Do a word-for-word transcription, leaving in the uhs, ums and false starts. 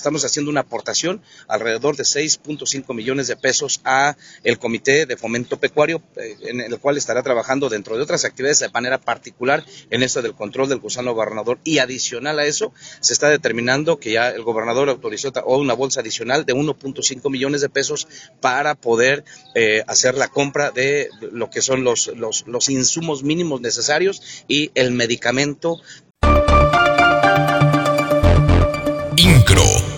estamos haciendo una aportación alrededor de seis punto cinco millones de pesos a el Comité de Fomento Pecuario, eh, en el cual estará trabajando dentro de otras actividades de manera particular en esto del control del gusano gobernador, y adicional a eso se está determinando que ya el gobernador autorizó o una bolsa adicional de uno punto cinco millones de pesos para poder eh, hacer la compra de lo que son los, los, los insumos mínimos necesarios y el medicamento. INCRO.